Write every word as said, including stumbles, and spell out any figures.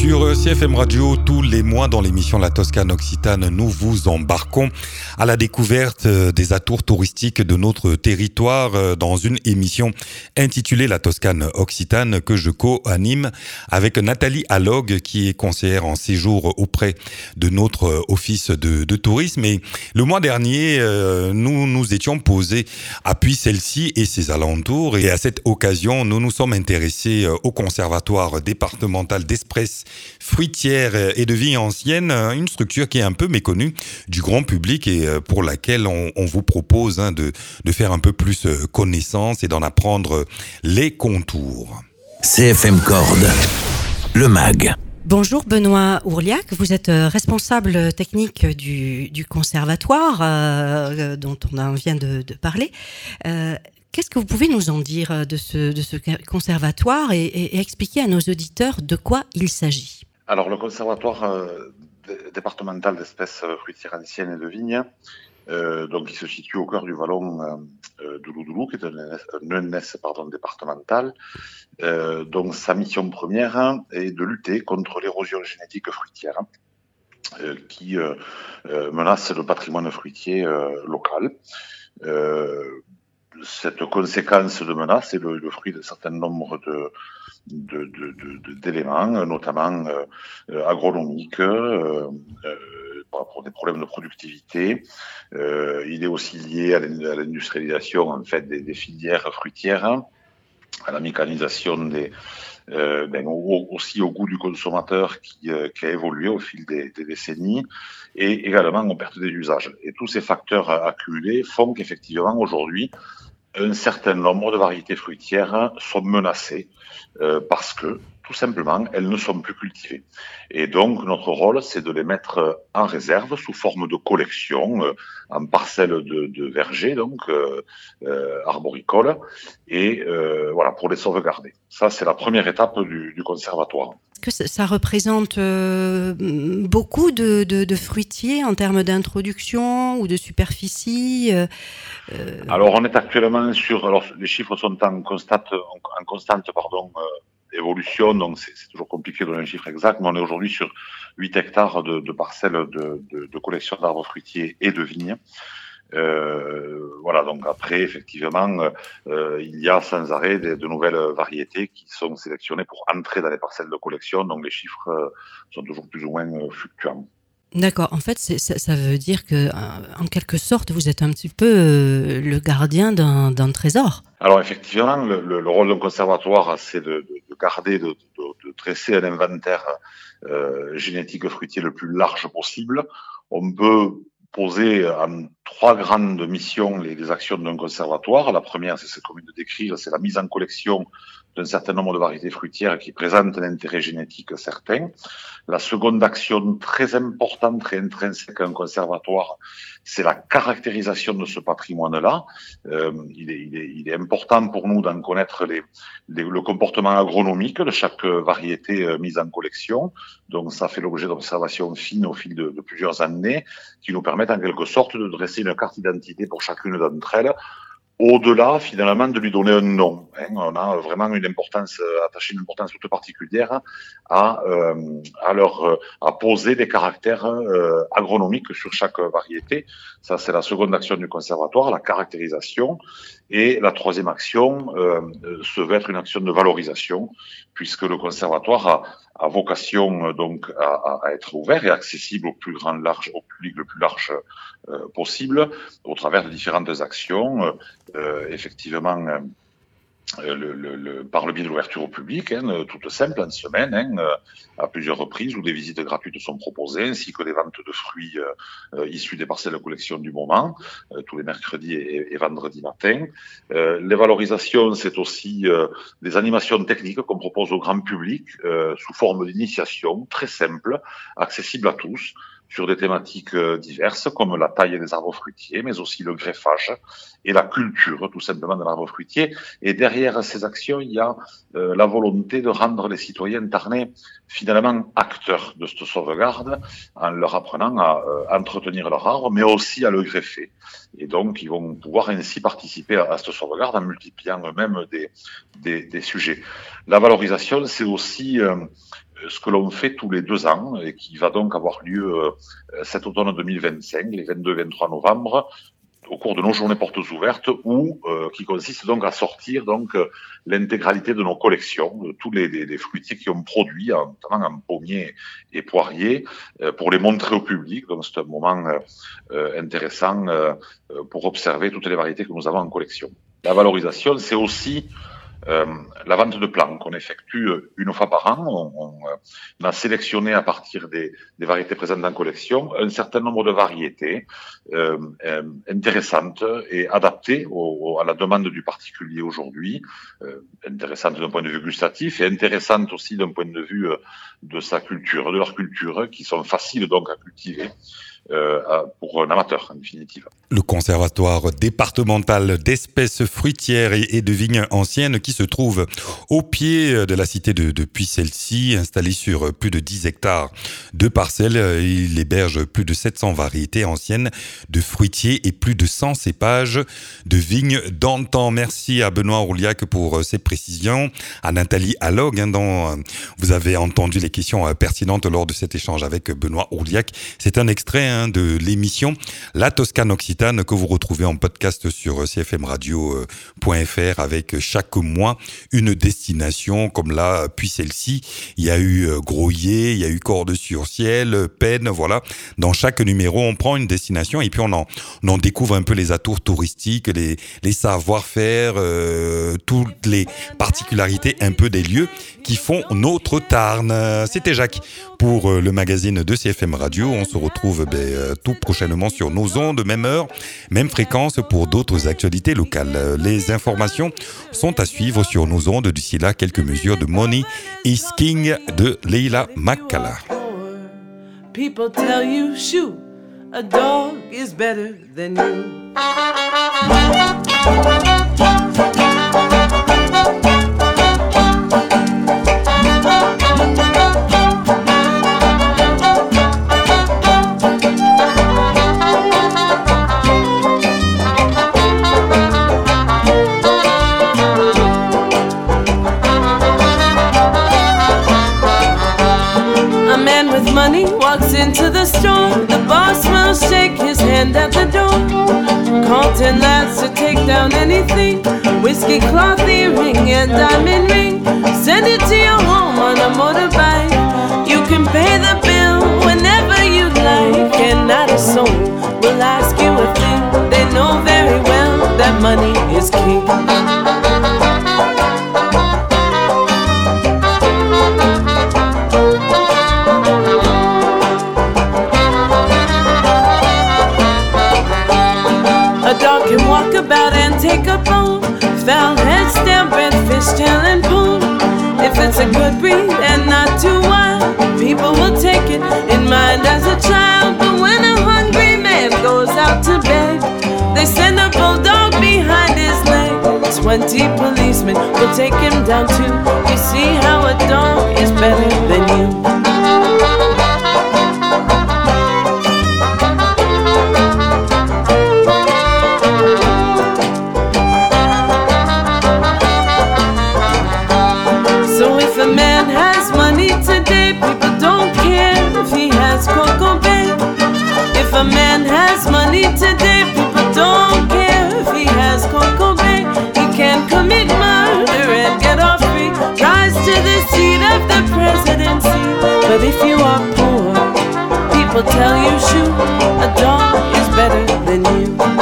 Sur C F M Radio, tous les mois dans l'émission La Toscane Occitane, nous vous embarquons à la découverte des atours touristiques de notre territoire dans une émission intitulée La Toscane Occitane que je co-anime avec Nathalie Allogue qui est conseillère en séjour auprès de notre office de, de tourisme. Et le mois dernier, nous nous étions posés à Puy-Celle-ci et ses alentours. Et à cette occasion, nous nous sommes intéressés au conservatoire départemental d'Espresse fruitière et de vignes anciennes, une structure qui est un peu méconnue du grand public et pour laquelle on, on vous propose hein, de, de faire un peu plus connaissance et d'en apprendre les contours. C F M Corde, le M A G. Bonjour Benoît Ourliac, vous êtes responsable technique du, du conservatoire euh, dont on vient de, de parler. Euh, Qu'est-ce que vous pouvez nous en dire de ce, de ce conservatoire et, et, et expliquer à nos auditeurs de quoi il s'agit? Alors, le conservatoire euh, départemental d'espèces fruitières anciennes et de vignes, euh, donc il se situe au cœur du vallon euh, d'Ouloudoulou, qui est un, un E N S pardon, départemental. Euh, donc, sa mission première est de lutter contre l'érosion génétique fruitière euh, qui euh, euh, menace le patrimoine fruitier euh, local. Euh, Cette conséquence de menace est le, le fruit d'un certain nombre de, de, de, de, d'éléments, notamment euh, agronomiques, euh, euh, pour des problèmes de productivité. Euh, il est aussi lié à l'industrialisation en fait des, des filières fruitières, à la mécanisation des Euh, ben, au, aussi au goût du consommateur qui, euh, qui a évolué au fil des, des décennies et également aux pertes des usages. Et tous ces facteurs accumulés font qu'effectivement aujourd'hui un certain nombre de variétés fruitières sont menacées euh, parce que tout simplement elles ne sont plus cultivées. Et donc notre rôle c'est de les mettre en réserve sous forme de collection euh, en parcelles de, de vergers donc euh, euh, arboricoles et euh, voilà pour les sauvegarder. Ça c'est la première étape du, du conservatoire. Que ça, ça représente euh, beaucoup de, de, de fruitiers en termes d'introduction ou de superficie euh, euh... Alors on est actuellement sur, alors les chiffres sont en constante, en constante pardon, euh, évolution, donc c'est, c'est toujours compliqué de donner un chiffre exact, mais on est aujourd'hui sur huit hectares de, de parcelles de, de, de collection d'arbres fruitiers et de vignes. Euh, voilà, donc après, effectivement, euh, il y a sans arrêt de, de nouvelles variétés qui sont sélectionnées pour entrer dans les parcelles de collection, donc les chiffres euh, sont toujours plus ou moins euh, fluctuants. D'accord, en fait, c'est, ça, ça veut dire que, en quelque sorte, vous êtes un petit peu euh, le gardien d'un, d'un trésor. Alors effectivement, le, le, le rôle d'un conservatoire, c'est de, de, de garder, de, de, de dresser un inventaire euh, génétique fruitier le plus large possible. On peut poser en trois grandes missions les, les actions d'un conservatoire. La première, c'est ce qu'on vient de décrire, c'est la mise en collection d'un certain nombre de variétés fruitières qui présentent un intérêt génétique certain. La seconde action très importante, très intrinsèque à un conservatoire, c'est la caractérisation de ce patrimoine-là. Euh, il, est, il, est, il est important pour nous d'en connaître les, les, le comportement agronomique de chaque variété euh, mise en collection. Donc ça fait l'objet d'observations fines au fil de, de plusieurs années qui nous permettent en quelque sorte de dresser une carte d'identité pour chacune d'entre elles, au-delà finalement de lui donner un nom. Hein. On a vraiment une importance, attaché une importance toute particulière à, euh, à, leur, à poser des caractères euh, agronomiques sur chaque variété. Ça, c'est la seconde action du conservatoire, la caractérisation. Et la troisième action euh, se veut être une action de valorisation, puisque le conservatoire a, a vocation donc à, à être ouvert et accessible au plus grand large, au public le plus large euh, possible, au travers de différentes actions. Euh, effectivement, euh, le, le, le, par le biais de l'ouverture au public, hein, toute simple, en semaine, hein, à plusieurs reprises, où des visites gratuites sont proposées, ainsi que des ventes de fruits euh, issus des parcelles de collection du moment, euh, tous les mercredis et, et vendredis matin. Euh, les valorisations, c'est aussi euh, des animations techniques qu'on propose au grand public, euh, sous forme d'initiation, très simple, accessible à tous, sur des thématiques diverses comme la taille des arbres fruitiers, mais aussi le greffage et la culture, tout simplement, de l'arbre fruitier. Et derrière ces actions, il y a euh, la volonté de rendre les citoyens tarnais finalement acteurs de cette sauvegarde en leur apprenant à euh, entretenir leur arbre, mais aussi à le greffer. Et donc, ils vont pouvoir ainsi participer à, à cette sauvegarde en multipliant eux-mêmes des, des, des sujets. La valorisation, c'est aussi... Euh, ce que l'on fait tous les deux ans et qui va donc avoir lieu euh, cet automne deux mille vingt-cinq, les vingt-deux vingt-trois novembre, au cours de nos journées portes ouvertes, où euh, qui consiste donc à sortir donc euh, l'intégralité de nos collections, de tous les, les, les fruitiers qui ont produit, notamment en pommiers et poiriers, euh, pour les montrer au public. Donc c'est un moment euh, intéressant euh, pour observer toutes les variétés que nous avons en collection. La valorisation, c'est aussi Euh, la vente de plants qu'on effectue une fois par an. On, on, on a sélectionné à partir des, des variétés présentes en collection un certain nombre de variétés euh, euh, intéressantes et adaptées au, à la demande du particulier aujourd'hui, euh, intéressantes d'un point de vue gustatif et intéressantes aussi d'un point de vue de sa culture, de leur culture, qui sont faciles donc à cultiver. Euh, pour un amateur, en définitive. Le conservatoire départemental d'espèces fruitières et, et de vignes anciennes qui se trouve au pied de la cité de, de Puy-Celcy, installé sur plus de dix hectares de parcelles. Il héberge plus de sept cents variétés anciennes de fruitiers et plus de cent cépages de vignes d'antan. Merci à Benoît Ourliac pour ces précisions. À Nathalie Allog, hein, dont vous avez entendu les questions pertinentes lors de cet échange avec Benoît Ourliac. C'est un extrait de l'émission La Toscane Occitane que vous retrouvez en podcast sur c f m radio point f r avec chaque mois une destination comme là, Puy-Celcy. Il y a eu Groyer, il y a eu Cordes-sur-Ciel, Pennes, voilà. Dans chaque numéro, on prend une destination et puis on en, on en découvre un peu les atours touristiques, les, les savoir-faire, euh, toutes les particularités un peu des lieux qui font notre Tarn. C'était Jacques pour le magazine de C F M Radio. On se retrouve ben, tout prochainement sur nos ondes, même heure, même fréquence pour d'autres actualités locales. Les informations sont à suivre sur nos ondes. D'ici là, quelques mesures de Money is King de Leila Makala. People tell you, shoot, a dog is better than you. Money walks into the store. The boss will shake his hand at the door. Call ten lads to take down anything. Whiskey cloth earring and diamond ring. Send it to your home on a motorbike. You can pay the bill whenever you like. And not a soul will ask you a thing. They know very well that money is king. Can walk about and take a bone. Foul head, stamp, red fish, tail and pool. If it's a good breed and not too wild, people will take it in mind as a child. But when a hungry man goes out to bed, they send a bulldog behind his leg. Twenty policemen will take him down too. You see how a dog is better than you. If a man has money today, people don't care if he has Coco Bay. He can commit murder and get off free, rise to the seat of the presidency. But if you are poor, people tell you, shoot, a dog is better than you.